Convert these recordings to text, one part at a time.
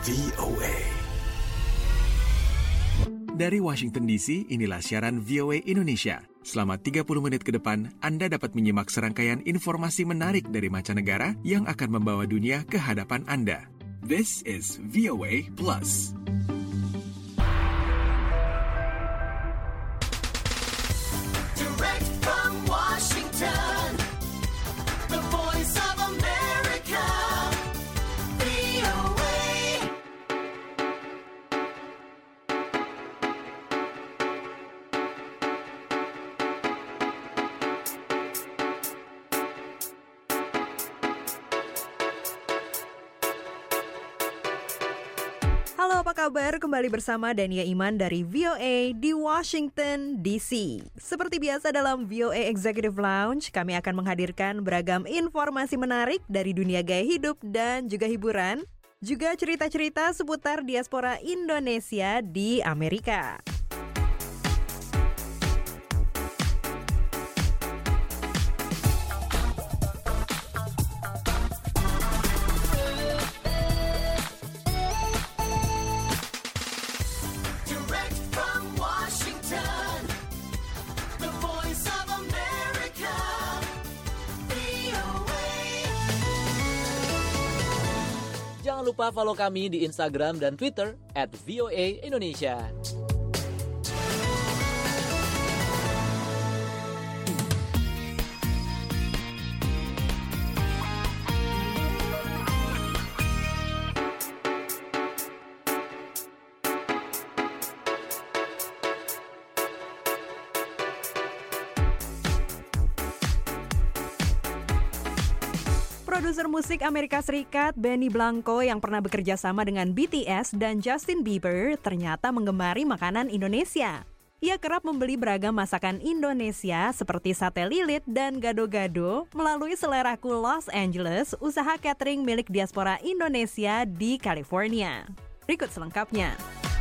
VOA. Dari Washington DC, inilah siaran VOA Indonesia. Selama 30 menit ke depan, Anda dapat menyimak serangkaian informasi menarik dari mancanegara yang akan membawa dunia ke hadapan Anda. This is VOA Plus. Direct from Washington, the voice of America, VOA. Halo, apa kabar? Kembali bersama Dania Iman dari VOA di Washington DC. Seperti biasa dalam VOA Executive Lounge, kami akan menghadirkan beragam informasi menarik dari dunia gaya hidup dan juga hiburan, juga cerita-cerita seputar diaspora Indonesia di Amerika. Direct from Washington, the voice of America, VOA. Jangan lupa follow kami di Instagram dan Twitter @VOA Indonesia. Produser musik Amerika Serikat Benny Blanco yang pernah bekerja sama dengan BTS dan Justin Bieber ternyata menggemari makanan Indonesia. Ia kerap membeli beragam masakan Indonesia seperti sate lilit dan gado-gado melalui Seleraku Los Angeles, usaha catering milik diaspora Indonesia di California. Berikut selengkapnya.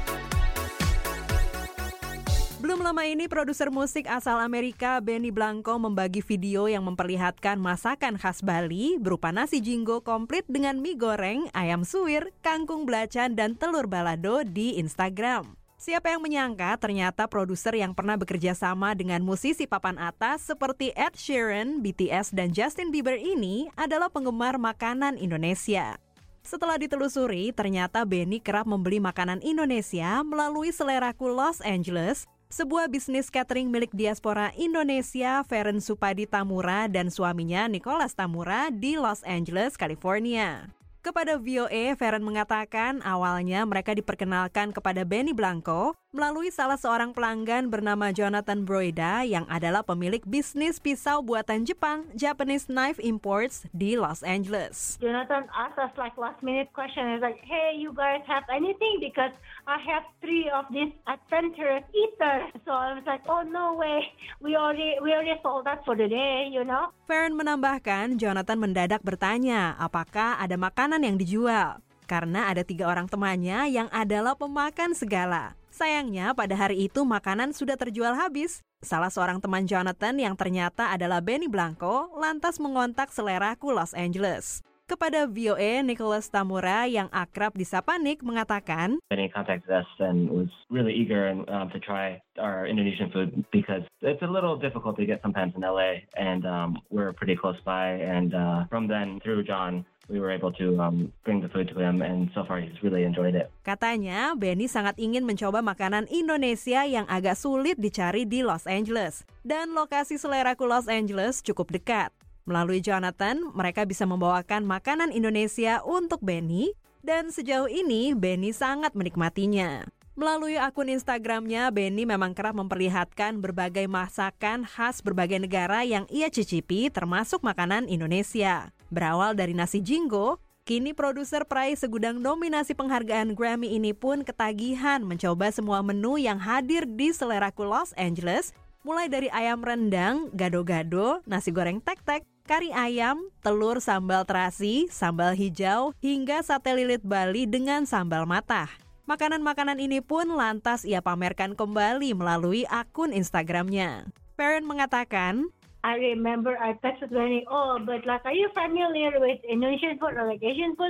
Belum lama ini, produser musik asal Amerika Benny Blanco membagi video yang memperlihatkan masakan khas Bali berupa nasi jinggo komplit dengan mie goreng, ayam suwir, kangkung belacan, dan telur balado di Instagram. Siapa yang menyangka ternyata produser yang pernah bekerja sama dengan musisi papan atas seperti Ed Sheeran, BTS, dan Justin Bieber ini adalah penggemar makanan Indonesia. Setelah ditelusuri, ternyata Benny kerap membeli makanan Indonesia melalui Seleraku Los Angeles, sebuah bisnis catering milik diaspora Indonesia Feren Supadi Tamura dan suaminya Nicholas Tamura di Los Angeles, California. Kepada VOA, Feren mengatakan awalnya mereka diperkenalkan kepada Benny Blanco melalui salah seorang pelanggan bernama Jonathan Broida yang adalah pemilik bisnis pisau buatan Jepang, Japanese Knife Imports di Los Angeles. Jonathan asked us like last minute question. He's like, hey, you guys have anything? Because I have 3 of these adventurous eaters. So I was like, oh, no way. We already sold that for the day, you know. Feren menambahkan, Jonathan mendadak bertanya apakah ada makanan yang dijual. Karena ada 3 orang temannya yang adalah pemakan segala. Sayangnya pada hari itu makanan sudah terjual habis. Salah seorang teman Jonathan yang ternyata adalah Benny Blanco lantas mengontak Seleraku Los Angeles. Kepada VOA, Nicholas Tamura yang akrab disapa Nick mengatakan, Benny contacted us and was really eager to try our Indonesian food because it's a little difficult to get sometimes in LA, and we're pretty close by. And from then through John, we were able to bring the food to him, and so far he's really enjoyed it. Katanya, Benny sangat ingin mencoba makanan Indonesia yang agak sulit dicari di Los Angeles. Dan lokasi Seleraku Los Angeles cukup dekat. Melalui Jonathan, mereka bisa membawakan makanan Indonesia untuk Benny, dan sejauh ini Benny sangat menikmatinya. Melalui akun Instagramnya, Benny memang kerap memperlihatkan berbagai masakan khas berbagai negara yang ia cicipi, termasuk makanan Indonesia. Berawal dari nasi jinggo, kini produser peraih segudang nominasi penghargaan Grammy ini pun ketagihan mencoba semua menu yang hadir di Seleraku Los Angeles, mulai dari ayam rendang, gado-gado, nasi goreng tek-tek, kari ayam, telur sambal terasi, sambal hijau, hingga sate lilit Bali dengan sambal matah. Makanan-makanan ini pun lantas ia pamerkan kembali melalui akun Instagramnya. Feren mengatakan, I remember I texted Benny, oh, but like, are you familiar with Indonesian food or like Asian food?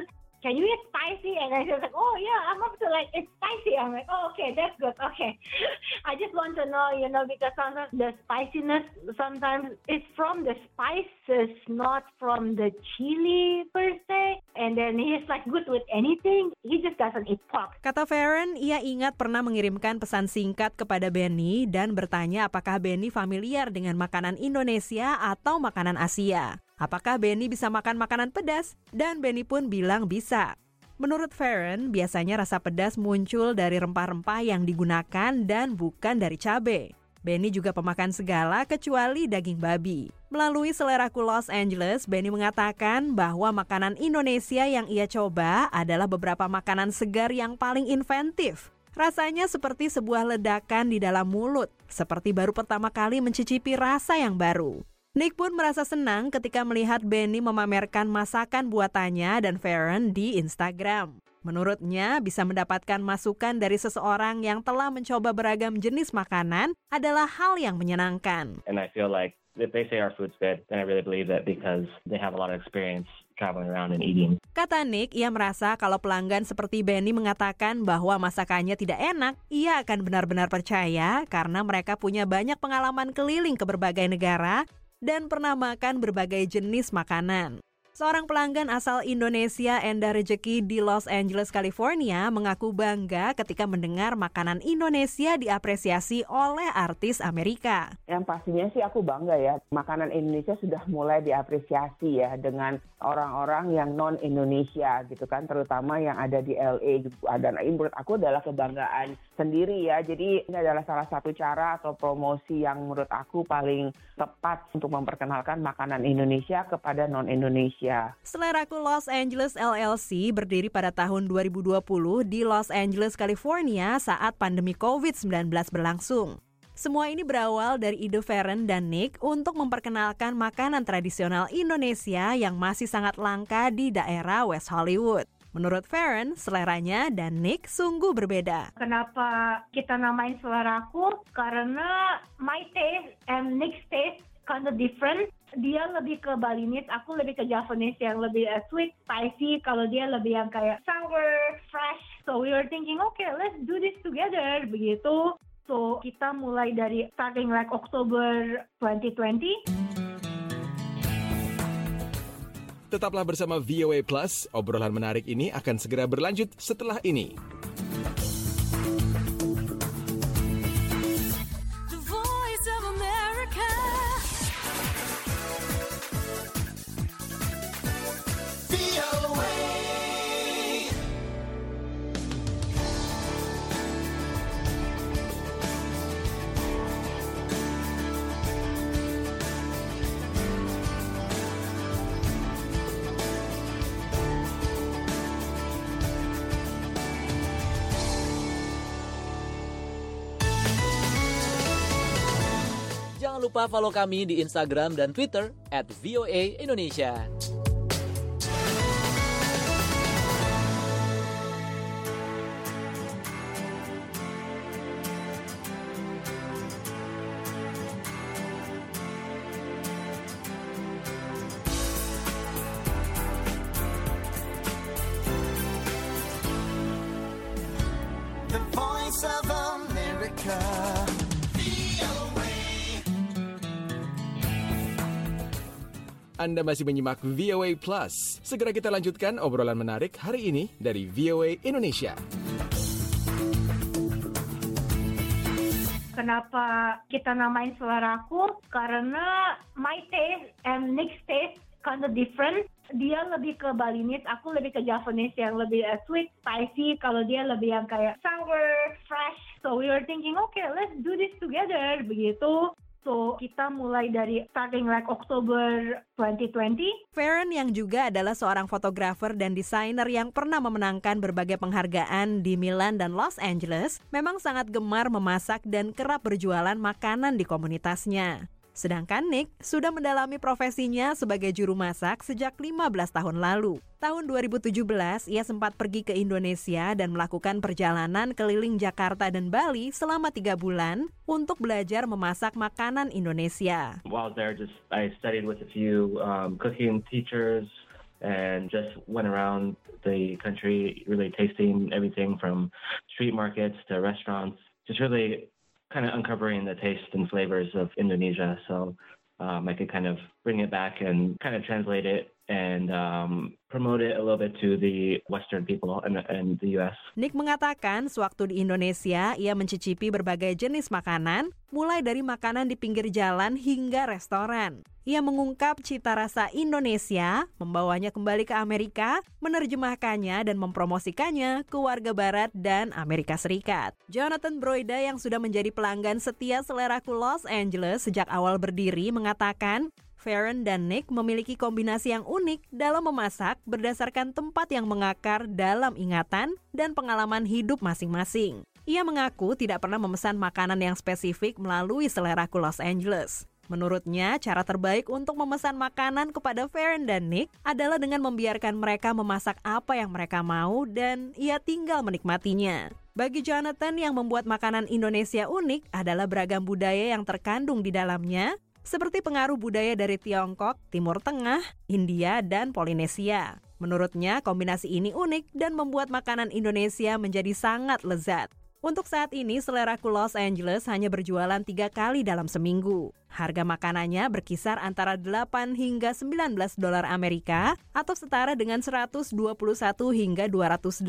can you eat spicy? And I was like, oh yeah, I'm up to like, it's spicy. I'm like, oh, okay, that's good. Okay. I just want to know, because sometimes the spiciness, sometimes it's from the spices, not from the chili per se. And then he's like good with anything. He just doesn't eat pork. Kata Farron, ia ingat pernah mengirimkan pesan singkat kepada Benny dan bertanya apakah Benny familiar dengan makanan Indonesia atau makanan Asia. Apakah Benny bisa makan makanan pedas? Dan Benny pun bilang bisa. Menurut Farron, biasanya rasa pedas muncul dari rempah-rempah yang digunakan dan bukan dari cabai. Benny juga pemakan segala kecuali daging babi. Melalui Seleraku Los Angeles, Benny mengatakan bahwa makanan Indonesia yang ia coba adalah beberapa makanan segar yang paling inventif. Rasanya seperti sebuah ledakan di dalam mulut, seperti baru pertama kali mencicipi rasa yang baru. Nick pun merasa senang ketika melihat Benny memamerkan masakan buatannya dan Farron di Instagram. Menurutnya, bisa mendapatkan masukan dari seseorang yang telah mencoba beragam jenis makanan adalah hal yang menyenangkan. And I feel like if they say our food's good, then I really believe that because they have a lot of experience traveling around and eating. Kata Nick, ia merasa kalau pelanggan seperti Benny mengatakan bahwa masakannya tidak enak, ia akan benar-benar percaya karena mereka punya banyak pengalaman keliling ke berbagai negara dan pernah makan berbagai jenis makanan. Seorang pelanggan asal Indonesia, Enda Rejeki di Los Angeles, California, mengaku bangga ketika mendengar makanan Indonesia diapresiasi oleh artis Amerika. Yang pastinya sih aku bangga ya, makanan Indonesia sudah mulai diapresiasi ya dengan orang-orang yang non-Indonesia gitu kan, terutama yang ada di LA. Dan menurut aku adalah kebanggaan sendiri ya, jadi ini adalah salah satu cara atau promosi yang menurut aku paling tepat untuk memperkenalkan makanan Indonesia kepada non-Indonesia. Seleraku Los Angeles LLC berdiri pada tahun 2020 di Los Angeles, California saat pandemi COVID-19 berlangsung. Semua ini berawal dari ide Farron dan Nick untuk memperkenalkan makanan tradisional Indonesia yang masih sangat langka di daerah West Hollywood. Menurut Farron, seleranya dan Nick sungguh berbeda. Kenapa kita namain Seleraku? Karena my taste and Nick's taste kind of different. Dia lebih ke Balinese, aku lebih ke Javanese yang lebih sweet, spicy. Kalau dia lebih yang kayak sour, fresh. So we were thinking, okay, let's do this together, begitu. So kita mulai dari starting like October 2020. Tetaplah bersama VOA Plus, obrolan menarik ini akan segera berlanjut setelah ini. The voice of America. VOA. Jangan lupa follow kami di Instagram dan Twitter @VOA_Indonesia. The voice of America. Anda masih menyimak VOA Plus. Segera kita lanjutkan obrolan menarik hari ini dari VOA Indonesia. Kenapa kita namain Seleraku? Karena my taste and Nick's taste kind of different. Dia lebih ke Balinese, aku lebih ke Javanese yang lebih sweet, spicy. Kalau dia lebih yang kayak sour, fresh. So we were thinking, okay, let's do this together, begitu. So kita mulai dari starting like October 2020. Farron yang juga adalah seorang fotografer dan desainer yang pernah memenangkan berbagai penghargaan di Milan dan Los Angeles, memang sangat gemar memasak dan kerap berjualan makanan di komunitasnya. Sedangkan Nick sudah mendalami profesinya sebagai juru masak sejak 15 tahun lalu. Tahun 2017, ia sempat pergi ke Indonesia dan melakukan perjalanan keliling Jakarta dan Bali selama 3 bulan untuk belajar memasak makanan Indonesia. While I was there, I studied with a few cooking teachers and just went around the country really tasting everything from street markets to restaurants, just really kind of uncovering the taste and flavors of Indonesia. So I could kind of bring it back and kind of translate it and promote it a little bit to the Western people and the US. Nick mengatakan sewaktu di Indonesia, ia mencicipi berbagai jenis makanan, mulai dari makanan di pinggir jalan hingga restoran. Ia mengungkap cita rasa Indonesia, membawanya kembali ke Amerika, menerjemahkannya dan mempromosikannya ke warga Barat dan Amerika Serikat. Jonathan Broida yang sudah menjadi pelanggan setia Seleraku Los Angeles sejak awal berdiri mengatakan, Farron dan Nick memiliki kombinasi yang unik dalam memasak berdasarkan tempat yang mengakar dalam ingatan dan pengalaman hidup masing-masing. Ia mengaku tidak pernah memesan makanan yang spesifik melalui Seleraku Los Angeles. Menurutnya, cara terbaik untuk memesan makanan kepada Farron dan Nick adalah dengan membiarkan mereka memasak apa yang mereka mau dan ia tinggal menikmatinya. Bagi Jonathan, yang membuat makanan Indonesia unik adalah beragam budaya yang terkandung di dalamnya, seperti pengaruh budaya dari Tiongkok, Timur Tengah, India, dan Polinesia. Menurutnya, kombinasi ini unik dan membuat makanan Indonesia menjadi sangat lezat. Untuk saat ini, Seleraku Los Angeles hanya berjualan 3 kali dalam seminggu. Harga makanannya berkisar antara 8 hingga 19 dolar Amerika atau setara dengan 121 hingga 287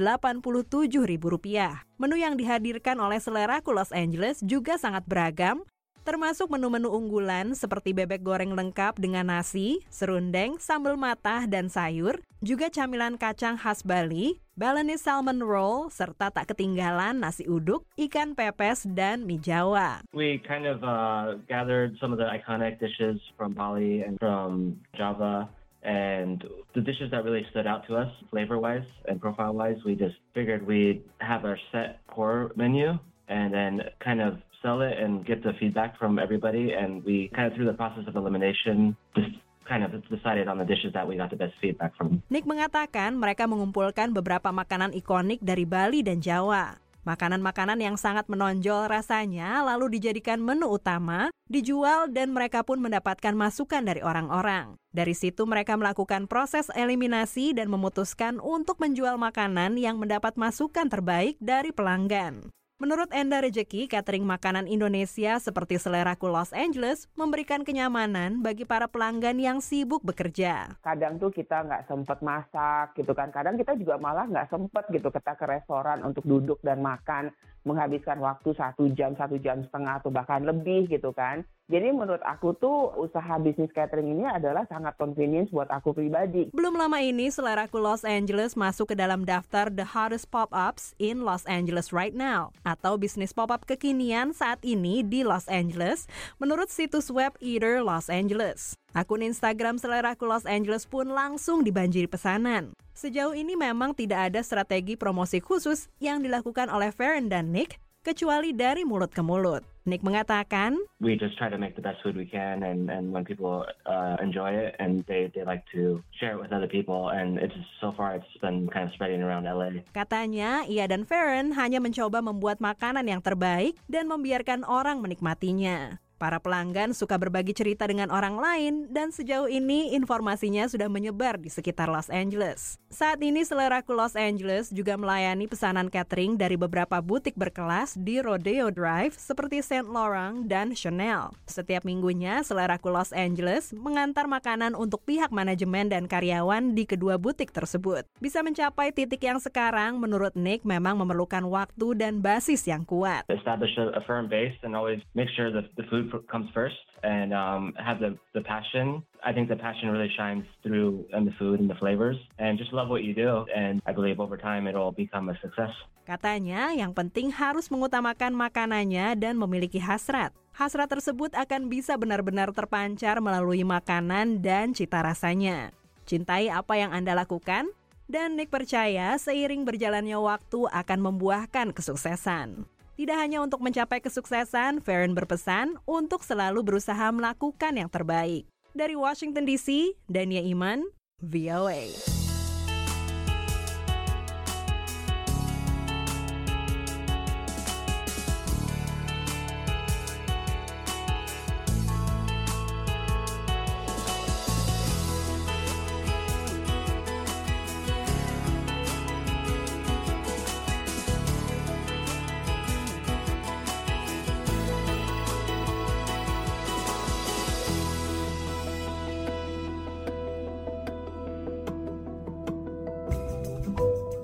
ribu rupiah. Menu yang dihadirkan oleh Seleraku Los Angeles juga sangat beragam, termasuk menu-menu unggulan seperti bebek goreng lengkap dengan nasi, serundeng, sambal matah, dan sayur, juga camilan kacang khas Bali, Balinese salmon roll, serta tak ketinggalan nasi uduk, ikan pepes, dan mie Jawa. We kind of gathered some of the iconic dishes from Bali and from Java, and the dishes that really stood out to us flavor-wise and profile-wise, we just figured we'd have our set core menu and then kind of sell it and get the feedback from everybody, and we kind of through the process of elimination just kind of decided on the dishes that we got the best feedback from. Nick mengatakan mereka mengumpulkan beberapa makanan ikonik dari Bali dan Jawa. Makanan-makanan yang sangat menonjol rasanya lalu dijadikan menu utama, dijual dan mereka pun mendapatkan masukan dari orang-orang. Dari situ mereka melakukan proses eliminasi dan memutuskan untuk menjual makanan yang mendapat masukan terbaik dari pelanggan. Menurut Enda Rejeki, catering makanan Indonesia seperti Seleraku Los Angeles memberikan kenyamanan bagi para pelanggan yang sibuk bekerja. Kadang tuh kita nggak sempet masak gitu kan. Kadang kita juga malah nggak sempet gitu kita ke restoran untuk duduk dan makan, menghabiskan waktu 1 jam, 1 jam setengah atau bahkan lebih gitu kan. Jadi menurut aku tuh usaha bisnis catering ini adalah sangat convenience buat aku pribadi. Belum lama ini Seleraku Los Angeles masuk ke dalam daftar The Hottest Pop-Ups in Los Angeles Right Now, atau bisnis pop-up kekinian saat ini di Los Angeles menurut situs web Eater Los Angeles. Akun Instagram Seleraku Los Angeles pun langsung dibanjiri pesanan. Sejauh ini memang tidak ada strategi promosi khusus yang dilakukan oleh Farron dan Nick, kecuali dari mulut ke mulut. Nick mengatakan, we just try to make the best food we can, and when people enjoy it and they like to share it with other people, and it's so far it's been kind of spreading around LA. Katanya, ia dan Farron hanya mencoba membuat makanan yang terbaik dan membiarkan orang menikmatinya. Para pelanggan suka berbagi cerita dengan orang lain dan sejauh ini informasinya sudah menyebar di sekitar Los Angeles. Saat ini Seleraku Los Angeles juga melayani pesanan catering dari beberapa butik berkelas di Rodeo Drive seperti Saint Laurent dan Chanel. Setiap minggunya Seleraku Los Angeles mengantar makanan untuk pihak manajemen dan karyawan di kedua butik tersebut. Bisa mencapai titik yang sekarang menurut Nick memang memerlukan waktu dan basis yang kuat. Establish a firm base and always make sure that the food comes first and have the passion. I think the passion really shines through in the food and the flavors, and just love what you do, and I believe over time it'll become a success. Katanya yang penting harus mengutamakan makanannya dan memiliki hasrat. Hasrat tersebut akan bisa benar-benar terpancar melalui makanan dan cita rasanya. Cintai apa yang Anda lakukan, dan Nick percaya seiring berjalannya waktu akan membuahkan kesuksesan. Tidak hanya untuk mencapai kesuksesan, Farron berpesan untuk selalu berusaha melakukan yang terbaik. Dari Washington DC, Dania Iman, VOA.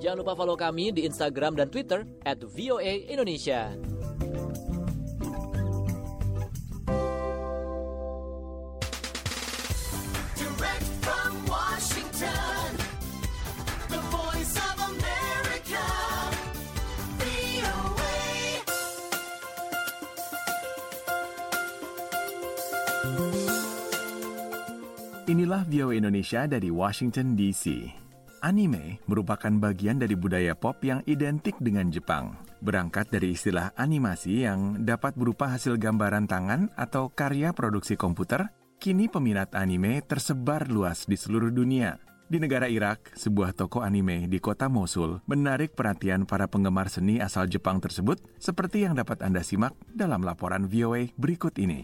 Jangan lupa follow kami di Instagram dan Twitter @VOA_Indonesia. Direct from Washington, the voice of America, VOA. Inilah VOA Indonesia dari Washington DC. Anime merupakan bagian dari budaya pop yang identik dengan Jepang. Berangkat dari istilah animasi yang dapat berupa hasil gambaran tangan atau karya produksi komputer, kini peminat anime tersebar luas di seluruh dunia. Di negara Irak, sebuah toko anime di kota Mosul menarik perhatian para penggemar seni asal Jepang tersebut, seperti yang dapat Anda simak dalam laporan VOA berikut ini.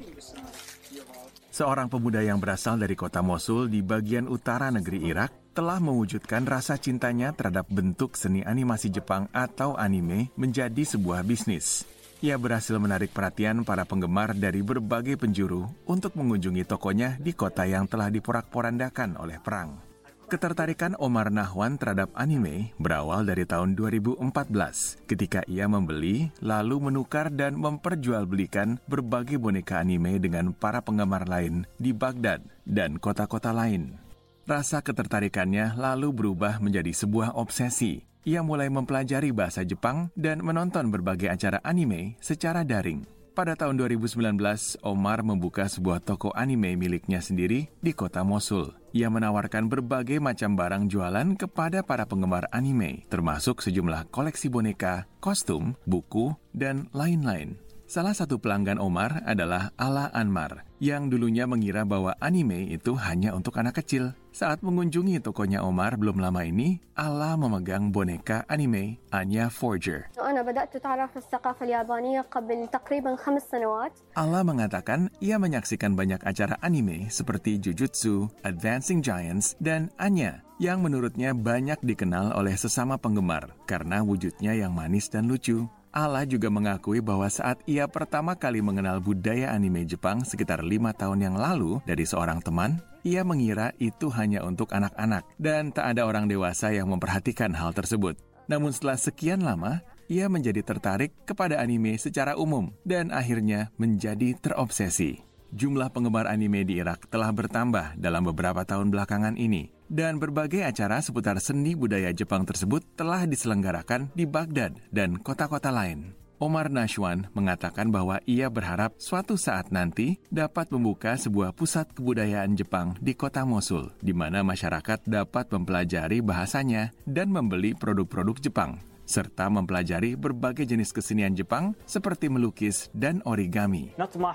Seorang pemuda yang berasal dari kota Mosul di bagian utara negeri Irak telah mewujudkan rasa cintanya terhadap bentuk seni animasi Jepang atau anime menjadi sebuah bisnis. Ia berhasil menarik perhatian para penggemar dari berbagai penjuru untuk mengunjungi tokonya di kota yang telah diporak-porandakan oleh perang. Ketertarikan Omar Nahwan terhadap anime berawal dari tahun 2014 ketika ia membeli, lalu menukar dan memperjualbelikan berbagai boneka anime dengan para penggemar lain di Baghdad dan kota-kota lain. Rasa ketertarikannya lalu berubah menjadi sebuah obsesi. Ia mulai mempelajari bahasa Jepang dan menonton berbagai acara anime secara daring. Pada tahun 2019, Omar membuka sebuah toko anime miliknya sendiri di kota Mosul. Ia menawarkan berbagai macam barang jualan kepada para penggemar anime, termasuk sejumlah koleksi boneka, kostum, buku, dan lain-lain. Salah satu pelanggan Omar adalah Ala Anmar, yang dulunya mengira bahwa anime itu hanya untuk anak kecil. Saat mengunjungi tokonya Omar belum lama ini, Ala memegang boneka anime Anya Forger. أنا بدأت أتعرف الثقافة اليابانية قبل تقريبا 5 سنوات. Ala mengatakan ia menyaksikan banyak acara anime seperti Jujutsu, Advancing Giants, dan Anya, yang menurutnya banyak dikenal oleh sesama penggemar karena wujudnya yang manis dan lucu. Ala juga mengakui bahwa saat ia pertama kali mengenal budaya anime Jepang sekitar 5 tahun yang lalu dari seorang teman, ia mengira itu hanya untuk anak-anak dan tak ada orang dewasa yang memperhatikan hal tersebut. Namun setelah sekian lama, ia menjadi tertarik kepada anime secara umum dan akhirnya menjadi terobsesi. Jumlah penggemar anime di Irak telah bertambah dalam beberapa tahun belakangan ini, dan berbagai acara seputar seni budaya Jepang tersebut telah diselenggarakan di Baghdad dan kota-kota lain. Omar Nahwan mengatakan bahwa ia berharap suatu saat nanti dapat membuka sebuah pusat kebudayaan Jepang di kota Mosul, di mana masyarakat dapat mempelajari bahasanya dan membeli produk-produk Jepang, serta mempelajari berbagai jenis kesenian Jepang seperti melukis dan origami.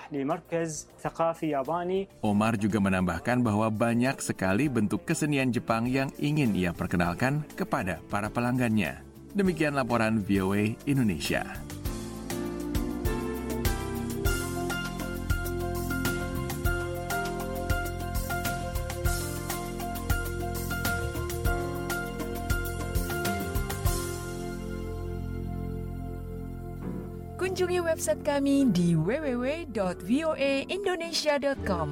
Omar juga menambahkan bahwa banyak sekali bentuk kesenian Jepang yang ingin ia perkenalkan kepada para pelanggannya. Demikian laporan VOA Indonesia. Kunjungi website kami di www.voaindonesia.com.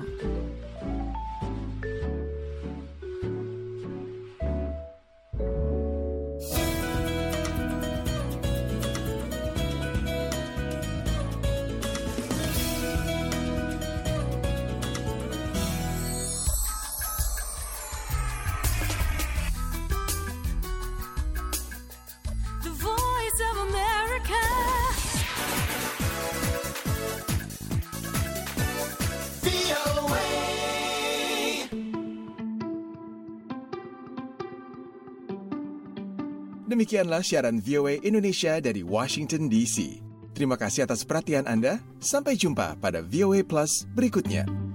The voice of America, VOA. Demikianlah siaran VOA Indonesia dari Washington DC. Terima kasih atas perhatian Anda. Sampai jumpa pada VOA Plus berikutnya.